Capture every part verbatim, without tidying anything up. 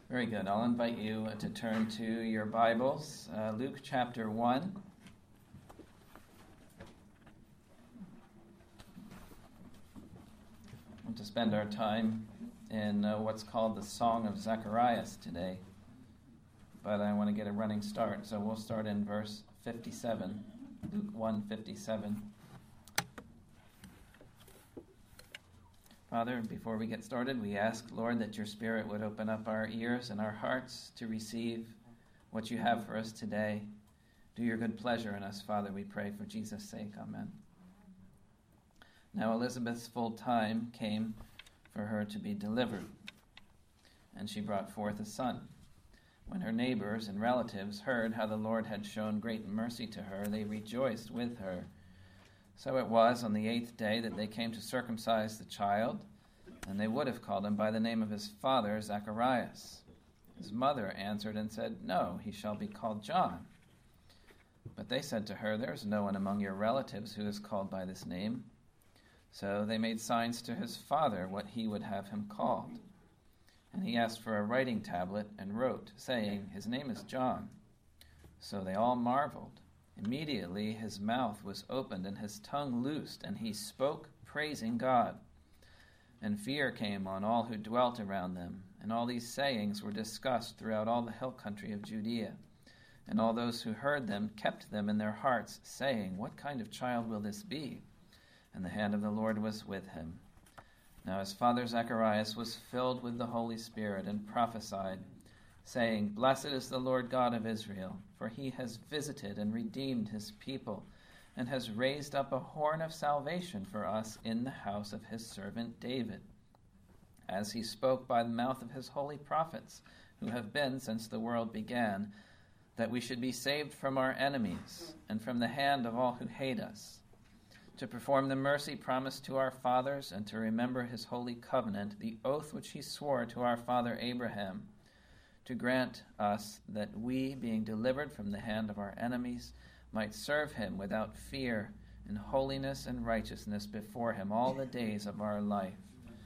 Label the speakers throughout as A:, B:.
A: Very good. I'll invite you to turn to your Bibles, uh, Luke chapter one. I want to spend our time in uh, what's called the Song of Zacharias today, but I want to get a running start, so we'll start in verse fifty-seven, Luke one fifty-seven. Father, before we get started, we ask, Lord, that your Spirit would open up our ears and our hearts to receive what you have for us today. Do your good pleasure in us, Father, we pray for Jesus' sake. Amen. Now Elizabeth's full time came for her to be delivered, and she brought forth a son. When her neighbors and relatives heard how the Lord had shown great mercy to her, they rejoiced with her. So it was on the eighth day that they came to circumcise the child, and they would have called him by the name of his father, Zacharias. His mother answered and said, "No, he shall be called John." But they said to her, "There is no one among your relatives who is called by this name." So they made signs to his father what he would have him called. And he asked for a writing tablet and wrote, saying, "His name is John." So they all marveled. Immediately his mouth was opened and his tongue loosed, and he spoke, praising God. And fear came on all who dwelt around them, and all these sayings were discussed throughout all the hill country of Judea. And all those who heard them kept them in their hearts, saying, "What kind of child will this be?" And the hand of the Lord was with him. Now his father Zacharias was filled with the Holy Spirit and prophesied, saying, "Blessed is the Lord God of Israel, for he has visited and redeemed his people, and has raised up a horn of salvation for us in the house of his servant David, as he spoke by the mouth of his holy prophets, who have been since the world began, that we should be saved from our enemies, and from the hand of all who hate us, to perform the mercy promised to our fathers, and to remember his holy covenant, the oath which he swore to our father Abraham, to grant us that we, being delivered from the hand of our enemies, might serve him without fear, in holiness and righteousness before him all the days of our life.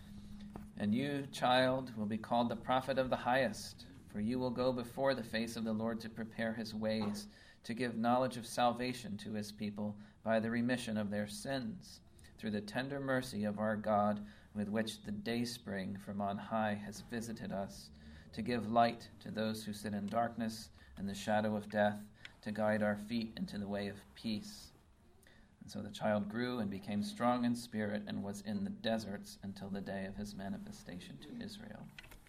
A: And you, child, will be called the prophet of the highest, for you will go before the face of the Lord to prepare his ways, to give knowledge of salvation to his people by the remission of their sins, through the tender mercy of our God, with which the dayspring from on high has visited us, to give light to those who sit in darkness and the shadow of death, to guide our feet into the way of peace. And so the child grew and became strong in spirit and was in the deserts until the day of his manifestation to Israel.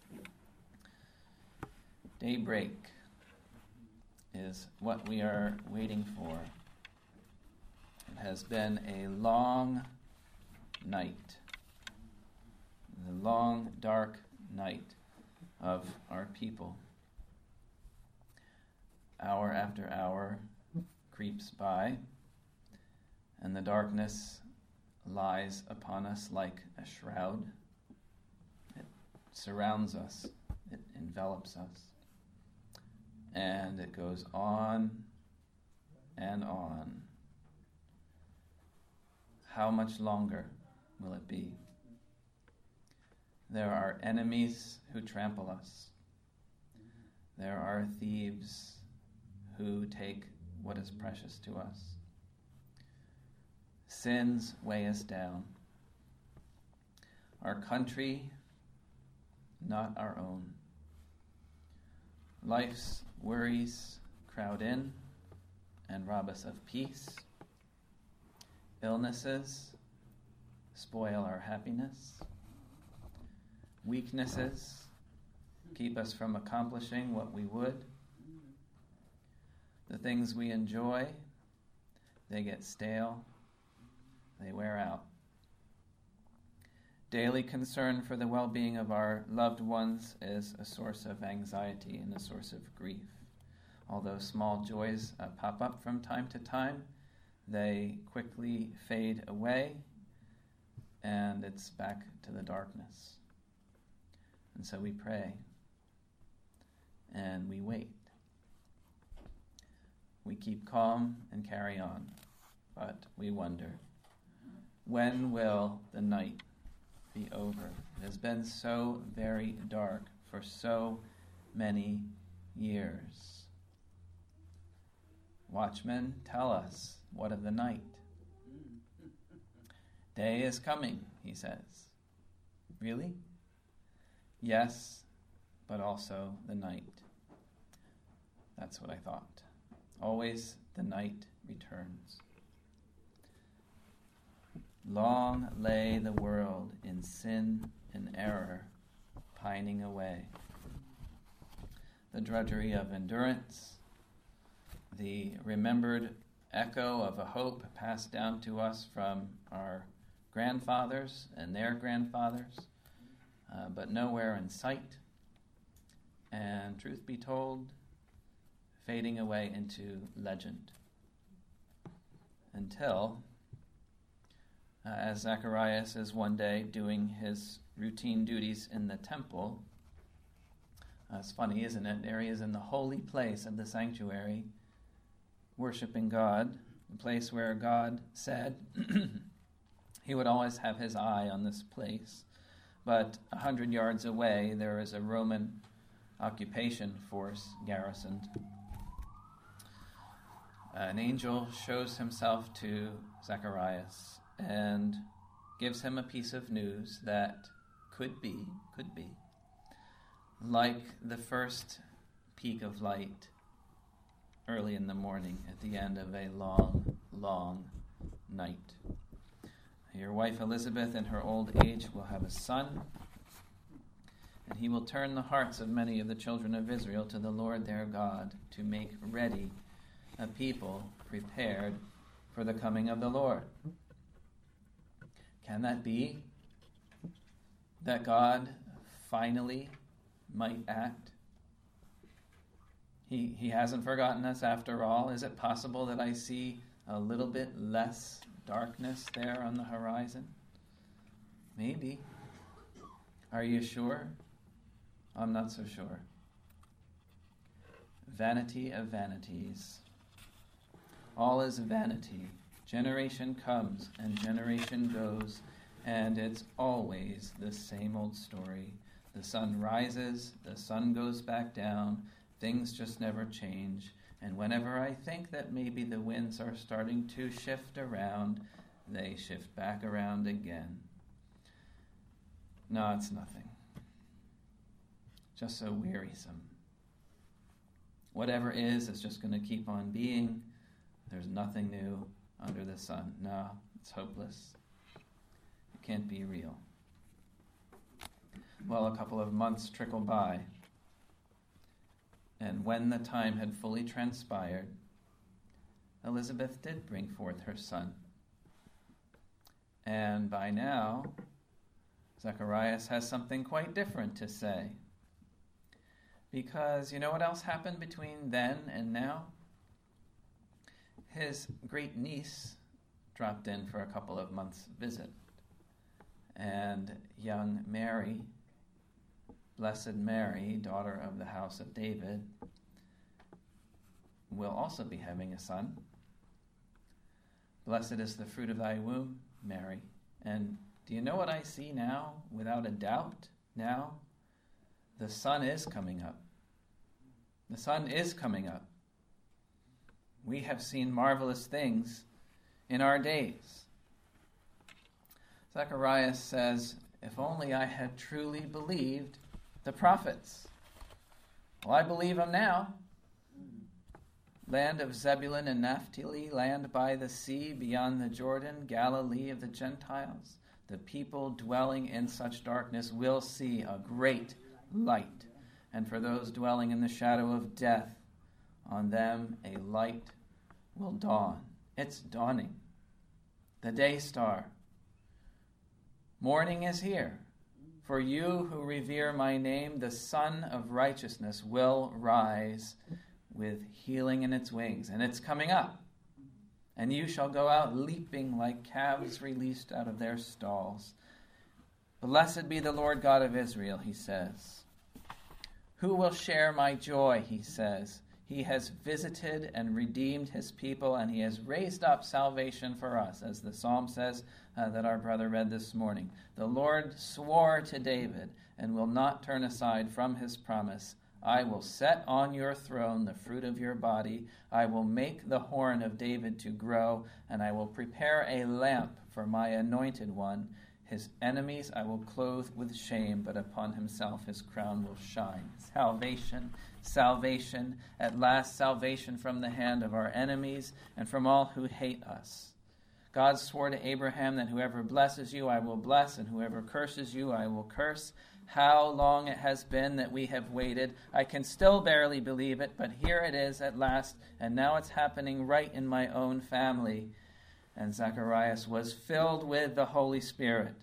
A: Daybreak is what we are waiting for. It has been a long night, the long, dark night of our people. Hour after hour creeps by, and the darkness lies upon us like a shroud. It surrounds us, it envelops us, and it goes on and on. How much longer will it be? There are enemies who trample us. There are thieves who take what is precious to us. Sins weigh us down. Our country, not our own. Life's worries crowd in and rob us of peace. Illnesses spoil our happiness. Weaknesses keep us from accomplishing what we would. The things we enjoy, they get stale, they wear out. Daily concern for the well-being of our loved ones is a source of anxiety and a source of grief. Although small joys uh, pop up from time to time, they quickly fade away, and it's back to the darkness. And so we pray, and we wait. We keep calm and carry on, but we wonder, when will the night be over? It has been so very dark for so many years. Watchmen, tell us, what of the night? Day is coming, he says. Really? Yes, but also the night. That's what I thought. Always the night returns. Long lay the world in sin and error, pining away. The drudgery of endurance, the remembered echo of a hope passed down to us from our grandfathers and their grandfathers, uh, but nowhere in sight, and truth be told, fading away into legend. Until, uh, as Zacharias is one day doing his routine duties in the temple, uh, it's funny, isn't it? There he is in the holy place of the sanctuary, worshiping God, the place where God said he would always have his eye on this place. But a hundred yards away, there is a Roman occupation force garrisoned. An angel shows himself to Zacharias and gives him a piece of news that could be, could be, like the first peak of light early in the morning at the end of a long, long night. Your wife Elizabeth in her old age will have a son, and he will turn the hearts of many of the children of Israel to the Lord their God to make ready a people prepared for the coming of the Lord. Can that be that God finally might act? He, he hasn't forgotten us after all. Is it possible that I see a little bit less darkness there on the horizon? Maybe. Are you sure? I'm not so sure. Vanity of vanities. All is vanity. Generation comes and generation goes, and it's always the same old story. The sun rises, the sun goes back down, things just never change. And whenever I think that maybe the winds are starting to shift around, they shift back around again. No, it's nothing. Just so wearisome. Whatever is is just going to keep on being. There's nothing new under the sun. No, it's hopeless. It can't be real. Well, a couple of months trickle by. And when the time had fully transpired, Elizabeth did bring forth her son. And by now, Zacharias has something quite different to say. Because you know what else happened between then and now? His great niece dropped in for a couple of months' visit. And young Mary, Blessed Mary, daughter of the house of David, will also be having a son. Blessed is the fruit of thy womb, Mary. And do you know what I see now, without a doubt? Now, the sun is coming up. The sun is coming up. We have seen marvelous things in our days. Zacharias says, if only I had truly believed the prophets. Well, I believe them now. Land of Zebulun and Naphtali, land by the sea, beyond the Jordan, Galilee of the Gentiles. The people dwelling in such darkness will see a great light. And for those dwelling in the shadow of death, on them a light will dawn. It's dawning. The day star. Morning is here. For you who revere my name, the Sun of Righteousness will rise with healing in its wings. And it's coming up. And you shall go out leaping like calves released out of their stalls. Blessed be the Lord God of Israel, he says. Who will share my joy, he says. He has visited and redeemed his people, and he has raised up salvation for us, as the psalm says uh, that our brother read this morning. The Lord swore to David and will not turn aside from his promise. I will set on your throne the fruit of your body. I will make the horn of David to grow, and I will prepare a lamp for my anointed one. His enemies I will clothe with shame, but upon himself his crown will shine. Salvation, salvation, at last salvation from the hand of our enemies and from all who hate us. God swore to Abraham that whoever blesses you I will bless, and whoever curses you I will curse. How long it has been that we have waited. I can still barely believe it, but here it is at last, and now it's happening right in my own family. And Zacharias was filled with the Holy Spirit.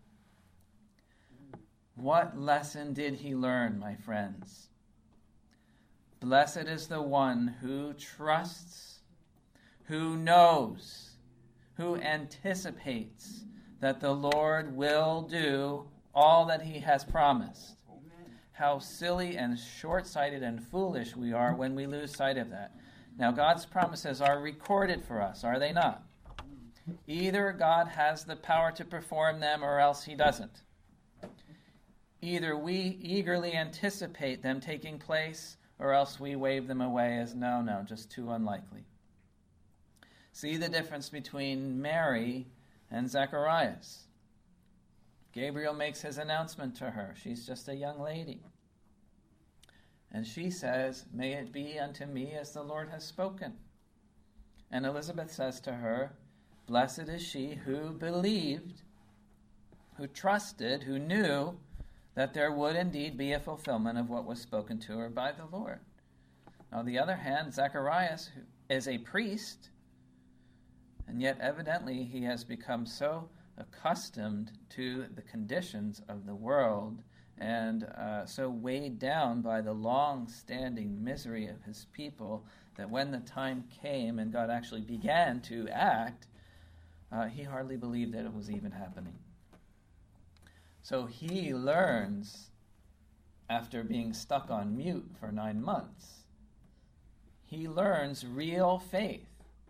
A: What lesson did he learn, my friends? Blessed is the one who trusts, who knows, who anticipates that the Lord will do all that he has promised. How silly and short-sighted and foolish we are when we lose sight of that. Now, God's promises are recorded for us, are they not? Either God has the power to perform them or else he doesn't. Either we eagerly anticipate them taking place or else we wave them away as no, no, just too unlikely. See the difference between Mary and Zacharias. Gabriel makes his announcement to her. She's just a young lady. And she says, "May it be unto me as the Lord has spoken." And Elizabeth says to her, "Blessed is she who believed, who trusted, who knew that there would indeed be a fulfillment of what was spoken to her by the Lord." On the other hand, Zacharias is a priest, and yet evidently he has become so accustomed to the conditions of the world and uh, so weighed down by the long-standing misery of his people that when the time came and God actually began to act, uh, he hardly believed that it was even happening. So he learns, after being stuck on mute for nine months, he learns real faith.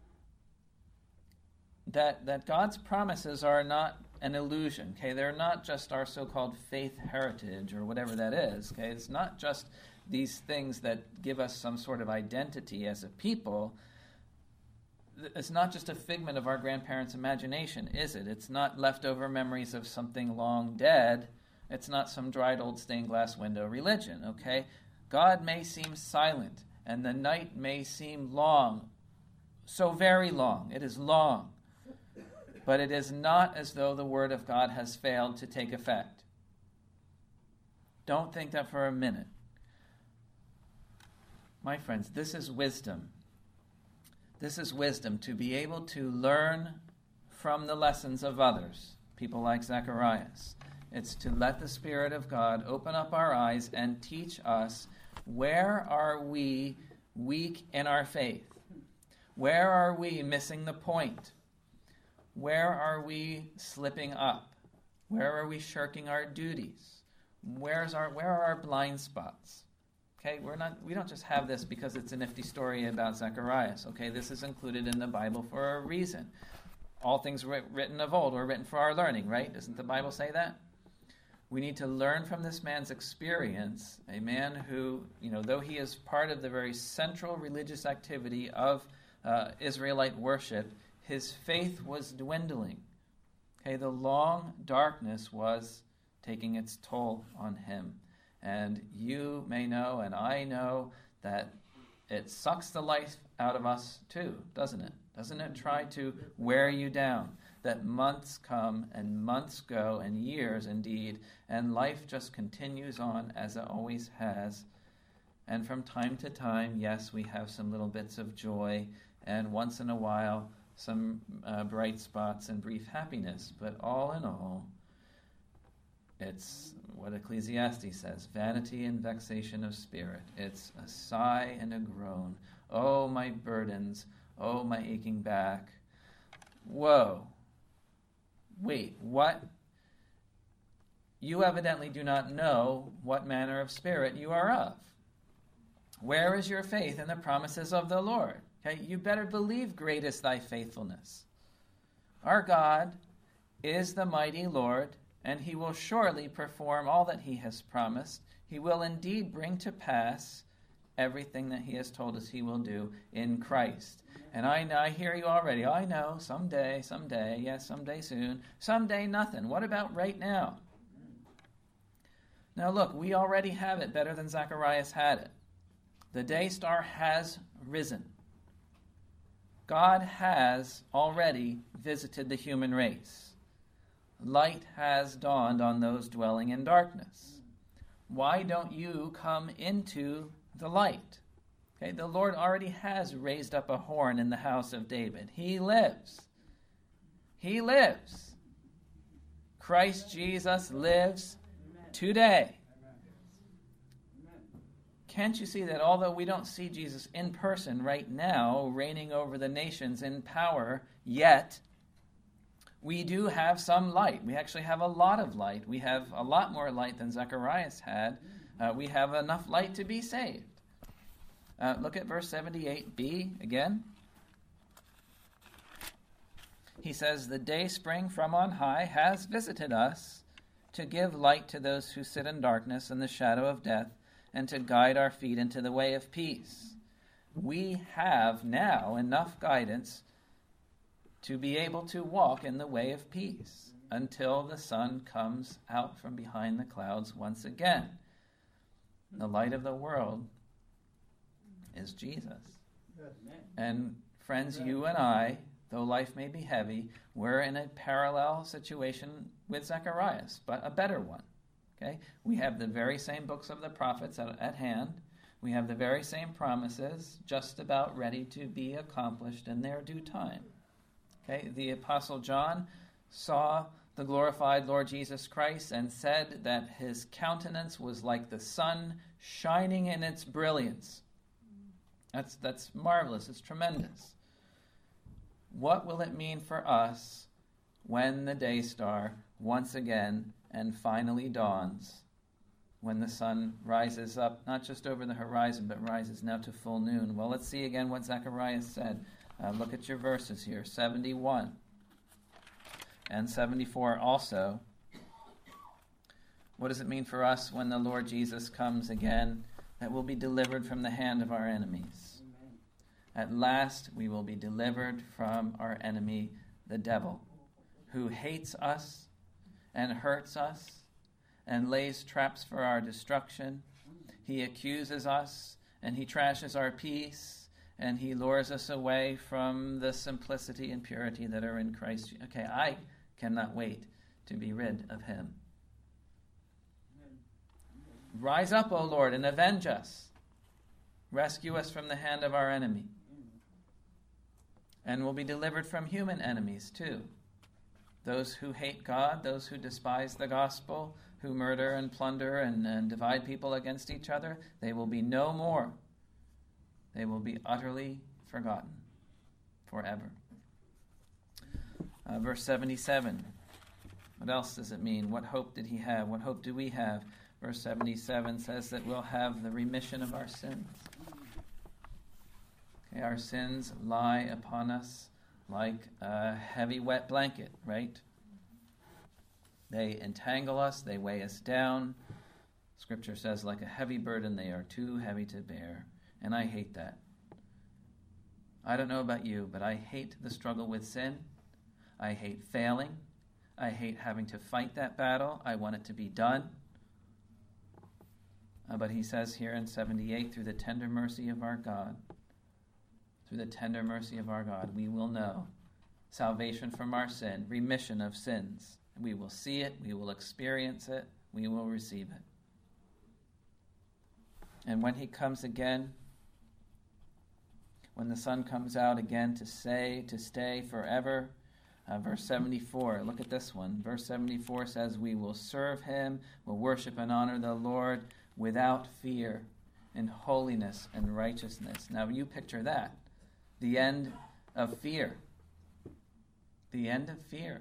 A: That, that God's promises are not an illusion, okay? They're not just our so-called faith heritage or whatever that is, okay? It's not just these things that give us some sort of identity as a people. It's not just a figment of our grandparents' imagination, is it? It's not leftover memories of something long dead. It's not some dried old stained glass window religion, okay? God may seem silent, and the night may seem long, so very long. It is long. But it is not as though the word of God has failed to take effect. Don't think that for a minute. My friends, this is wisdom. This is wisdom, to be able to learn from the lessons of others, people like Zacharias. It's to let the Spirit of God open up our eyes and teach us, where are we weak in our faith? Where are we missing the point? Where are we slipping up? Where are we shirking our duties? Where's our where are our blind spots? Okay, we're not we don't just have this because it's a nifty story about Zacharias. Okay, this is included in the Bible for a reason. All things written of old were written for our learning, right? Doesn't the Bible say that? We need to learn from this man's experience, a man who, you know, though he is part of the very central religious activity of uh, Israelite worship, his faith was dwindling. Okay, the long darkness was taking its toll on him. And you may know, and I know, that it sucks the life out of us too, doesn't it? Doesn't it try to wear you down? That months come and months go and years indeed, and life just continues on as it always has. And from time to time, yes, we have some little bits of joy, and once in a while, some uh, bright spots and brief happiness. But all in all, it's what Ecclesiastes says, vanity and vexation of spirit. It's a sigh and a groan. Oh, my burdens. Oh, my aching back. Whoa. Wait, what? You evidently do not know what manner of spirit you are of. Where is your faith in the promises of the Lord? Okay, you better believe great is thy faithfulness. Our God is the mighty Lord, and he will surely perform all that he has promised. He will indeed bring to pass everything that he has told us he will do in Christ. And I, I hear you already. I know, someday, someday, yes, someday soon, someday nothing. What about right now? Now look, we already have it better than Zacharias had it. The day star has risen. God has already visited the human race. Light has dawned on those dwelling in darkness. Why don't you come into the light? Okay, the Lord already has raised up a horn in the house of David. He lives. He lives. Christ Jesus lives today. Can't you see that although we don't see Jesus in person right now, reigning over the nations in power yet, we do have some light. We actually have a lot of light. We have a lot more light than Zacharias had. Uh, we have enough light to be saved. Uh, look at verse seventy-eight b again. He says, "The day spring from on high has visited us to give light to those who sit in darkness and the shadow of death, and to guide our feet into the way of peace." We have now enough guidance to be able to walk in the way of peace until the sun comes out from behind the clouds once again. The light of the world is Jesus. And friends, you and I, though life may be heavy, we're in a parallel situation with Zacharias, but a better one. Okay? We have the very same books of the prophets at, at hand. We have the very same promises just about ready to be accomplished in their due time. Okay? The Apostle John saw the glorified Lord Jesus Christ and said that his countenance was like the sun shining in its brilliance. That's, that's marvelous. It's tremendous. What will it mean for us when the day star once again and finally dawns, when the sun rises up, not just over the horizon, but rises now to full noon? Well, let's see again what Zacharias said. Uh, look at your verses here, seventy-one and seventy-four also. What does it mean for us when the Lord Jesus comes again, that we'll be delivered from the hand of our enemies? Amen. At last we will be delivered from our enemy, the devil, who hates us and hurts us and lays traps for our destruction. He accuses us and he trashes our peace and he lures us away from the simplicity and purity that are in Christ. Okay, I cannot wait to be rid of him. Rise up, O Lord, and avenge us. Rescue us from the hand of our enemy. And we'll be delivered from human enemies too. Those who hate God, those who despise the gospel, who murder and plunder and, and divide people against each other, they will be no more. They will be utterly forgotten forever. Uh, verse seventy-seven. What else does it mean? What hope did he have? What hope do we have? Verse seventy-seven says that we'll have the remission of our sins. Okay, our sins lie upon us like a heavy, wet blanket, right? They entangle us, they weigh us down. Scripture says, like a heavy burden, they are too heavy to bear. And I hate that. I don't know about you, but I hate the struggle with sin. I hate failing. I hate having to fight that battle. I want it to be done. Uh, but he says here in seventy-eight, through the tender mercy of our God, through the tender mercy of our God, we will know salvation from our sin, remission of sins. We will see it, we will experience it, we will receive it. And when he comes again, when the sun comes out again to say, to stay forever, uh, verse seventy-four, look at this one. Verse seventy-four says, we will serve him, will worship and honor the Lord without fear, in holiness and righteousness. Now you picture that. The end of fear. The end of fear.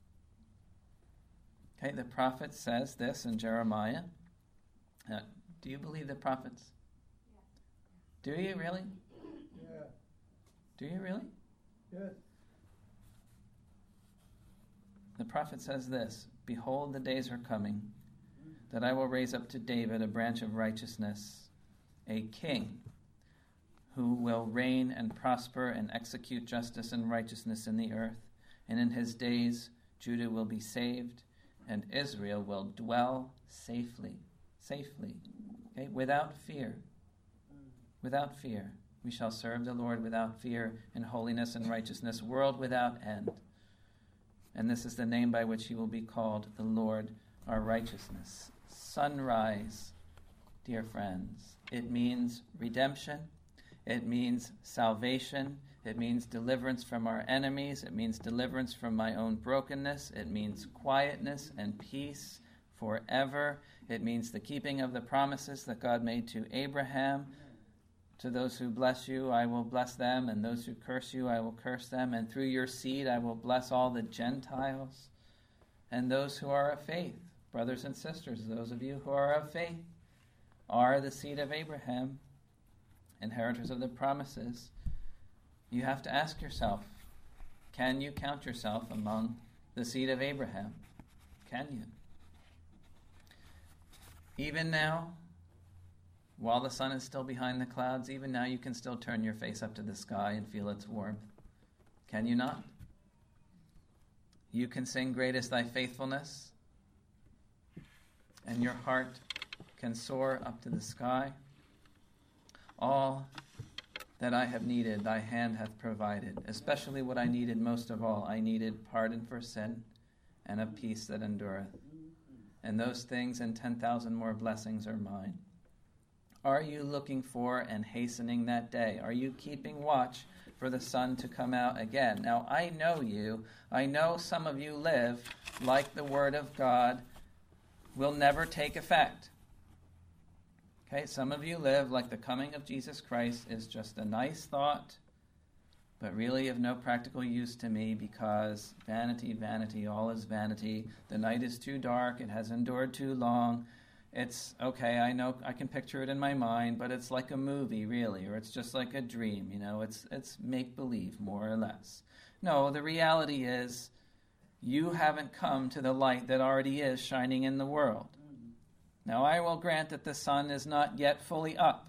A: Okay, the prophet says this in Jeremiah. Uh, do you believe the prophets? Yeah. Do you really?
B: Yeah.
A: Do you really?
B: Yes.
A: The prophet says this, Behold, the days are coming, that I will raise up to David a branch of righteousness, a king who will reign and prosper and execute justice and righteousness in the earth. And in his days Judah will be saved, and Israel will dwell safely, safely, okay, without fear, without fear. We shall serve the Lord without fear in holiness and righteousness, world without end. And this is the name by which he will be called, the Lord our righteousness. Sunrise, dear friends. It means redemption. It means salvation. It means deliverance from our enemies. It means deliverance from my own brokenness. It means quietness and peace forever. It means the keeping of the promises that God made to Abraham. To those who bless you, I will bless them, and those who curse you, I will curse them, and through your seed I will bless all the Gentiles. And those who are of faith, brothers and sisters, those of you who are of faith, are the seed of Abraham, inheritors of the promises. You have to ask yourself, can you count yourself among the seed of Abraham? Can you? Even now, while the sun is still behind the clouds, even now you can still turn your face up to the sky and feel its warmth. Can you not? You can sing, "Great is thy faithfulness," and your heart can soar up to the sky. All that I have needed, thy hand hath provided. Especially what I needed most of all, I needed pardon for sin and a peace that endureth. And those things and ten thousand more blessings are mine. Are you looking for and hastening that day? Are you keeping watch for the sun to come out again? Now, I know you. I know some of you live like the Word of God will never take effect. Okay, some of you live like the coming of Jesus Christ is just a nice thought, but really of no practical use to me, because vanity, vanity, all is vanity. The night is too dark. It has endured too long. It's, okay, I know, I can picture it in my mind, but it's like a movie, really, or it's just like a dream, you know, it's it's make-believe, more or less. No, the reality is, you haven't come to the light that already is shining in the world. Now, I will grant that the sun is not yet fully up,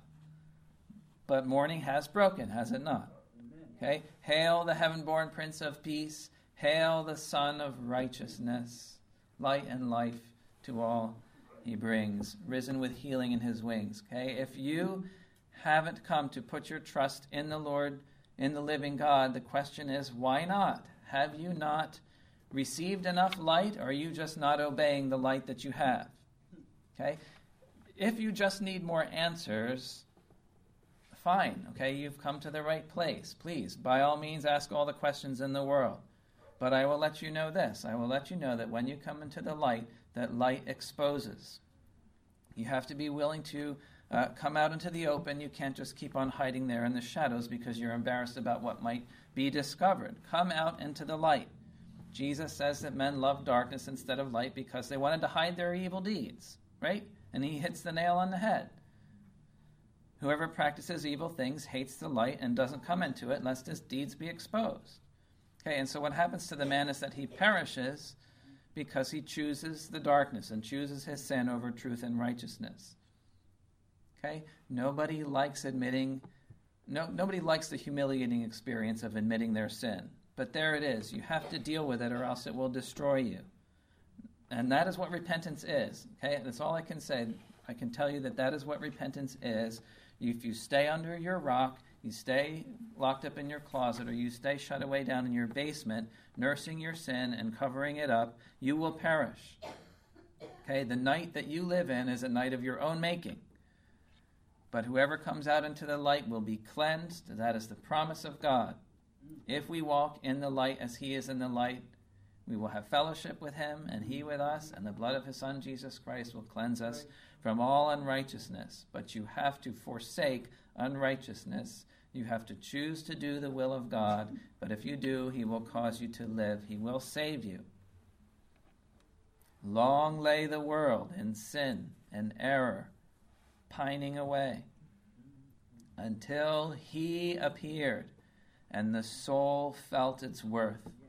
A: but morning has broken, has it not? Okay, hail the heaven-born Prince of Peace, hail the Son of Righteousness, light and life to all he brings, risen with healing in his wings. Okay, if you haven't come to put your trust in the Lord, in the living God, the question is, why not? Have you not received enough light, or are you just not obeying the light that you have? Okay, if you just need more answers, fine. Okay, you've come to the right place. Please, by all means, ask all the questions in the world. But I will let you know this. I will let you know that when you come into the light, that light exposes. You have to be willing to uh, come out into the open. You can't just keep on hiding there in the shadows because you're embarrassed about what might be discovered. Come out into the light. Jesus says that men love darkness instead of light because they wanted to hide their evil deeds, right? And he hits the nail on the head. Whoever practices evil things hates the light and doesn't come into it, lest his deeds be exposed. Okay, and so what happens to the man is that he perishes because he chooses the darkness and chooses his sin over truth and righteousness. Okay? Nobody likes admitting, no, nobody likes the humiliating experience of admitting their sin. But there it is. You have to deal with it or else it will destroy you. And that is what repentance is. Okay? That's all I can say. I can tell you that that is what repentance is. If you stay under your rock, you stay locked up in your closet, or you stay shut away down in your basement, nursing your sin and covering it up, you will perish. Okay, the night that you live in is a night of your own making. But whoever comes out into the light will be cleansed. That is the promise of God. If we walk in the light as he is in the light, we will have fellowship with him and he with us, and the blood of his Son, Jesus Christ, will cleanse us from all unrighteousness. But you have to forsake unrighteousness. You have to choose to do the will of God. But if you do, he will cause you to live. He will save you. Long lay the world in sin and error, pining away, until he appeared and the soul felt its worth.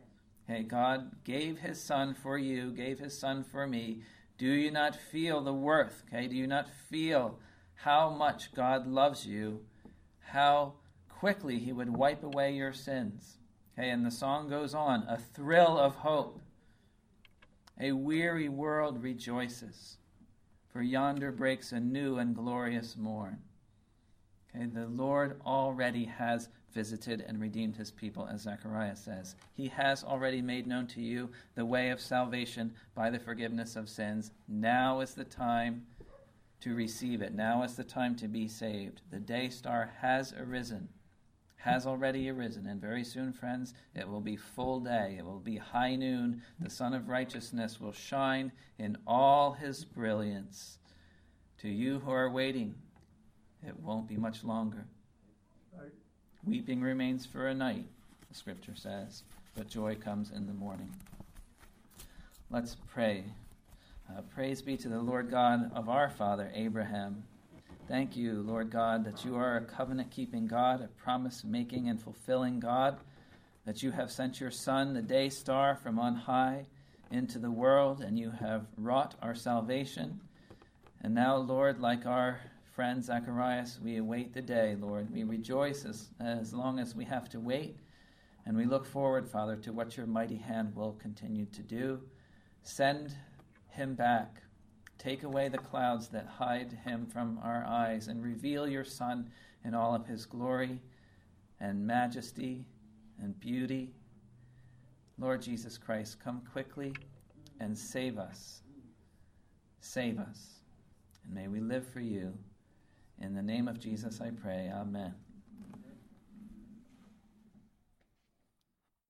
A: Okay, God gave his son for you, gave his son for me. Do you not feel the worth? Okay, do you not feel how much God loves you? How quickly he would wipe away your sins? Okay, and the song goes on, a thrill of hope. A weary world rejoices, for yonder breaks a new and glorious morn. Okay, the Lord already has visited and redeemed his people, as Zechariah says. He has already made known to you the way of salvation by the forgiveness of sins. Now is the time to receive it. Now is the time to be saved. The day star has arisen, has already arisen, and very soon, friends, it will be full day. It will be high noon. The Sun of Righteousness will shine in all his brilliance. To you who are waiting, it won't be much longer.
B: Right.
A: Weeping remains for a night, the scripture says, but joy comes in the morning. Let's pray. Uh, praise be to the Lord God of our father Abraham. Thank you, Lord God, that you are a covenant-keeping God, a promise-making and fulfilling God, that you have sent your Son, the day star from on high, into the world, and you have wrought our salvation. And now, Lord, like our friend Zacharias, we await the day, Lord. We rejoice as, as long as we have to wait, and we look forward, Father, to what your mighty hand will continue to do. Send him back. Take away the clouds that hide him from our eyes, and reveal your Son in all of his glory and majesty and beauty. Lord Jesus Christ, come quickly and save us. Save us. And may we live for you. In the name of Jesus I pray. Amen.